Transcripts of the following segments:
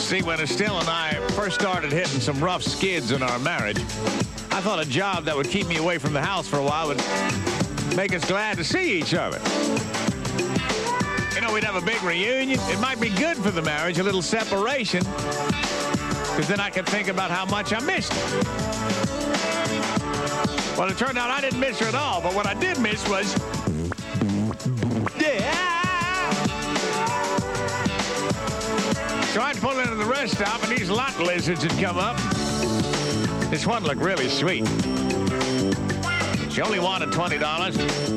See, when Estelle and I first started hitting some rough skids in our marriage, I thought a job that would keep me away from the house for a while would make us glad to see each other. You know, we'd have a big reunion. It might be good for the marriage, a little separation, because then I could think about how much I missed her. Well, it turned out I didn't miss her at all, but what I did miss was... So I'd pull into the rest stop, and these lot lizards had come up. This one looked really sweet. She only wanted $20.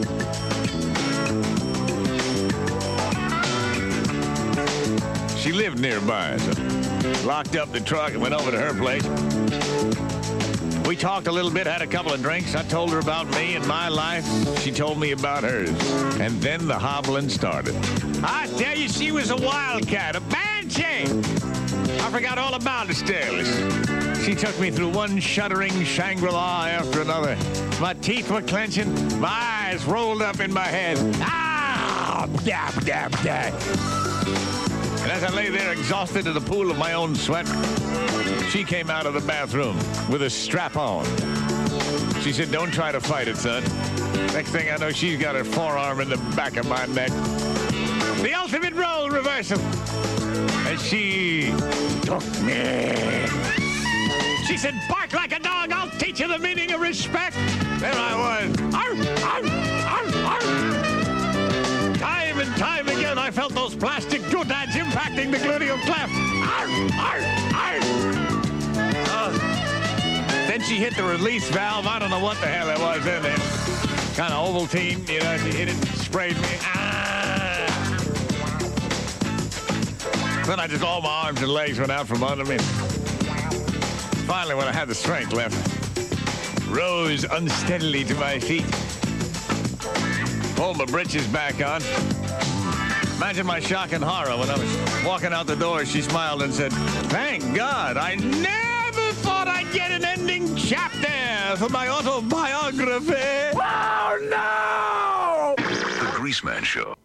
She lived nearby, so locked up the truck and went over to her place. We talked a little bit, had a couple of drinks. I told her about me and my life. She told me about hers. And then the hobbling started. I tell you, she was a wildcat, a banshee. I forgot all about Estelle. She took me through one shuddering Shangri-La after another. My teeth were clenching. My eyes rolled up in my head. Ah! Dab, dab, dab. And as I lay there exhausted in the pool of my own sweat, she came out of the bathroom with a strap on. She said, "Don't try to fight it, son." Next thing I know, she's got her forearm in the back of my neck. The ultimate role reversal. And she took me. She said, "Bark like a dog, I'll teach you the meaning of respect." There I was. Arf, arf, arf, arf. Time and time again, I felt those plastic doodads impacting the gluteal cleft. Arf, arf, arf. Then she hit the release valve. I don't know what the hell it was in there. Kind of Ovaltine, you know, she hit it and sprayed me. Ah! Then all my arms and legs went out from under me. Finally, when I had the strength left, rose unsteadily to my feet. Pulled my britches back on. Imagine my shock and horror when I was walking out the door. She smiled and said, "Thank God, I never thought I'd get an ending chapter for my autobiography." Oh, no! The Greaseman Show.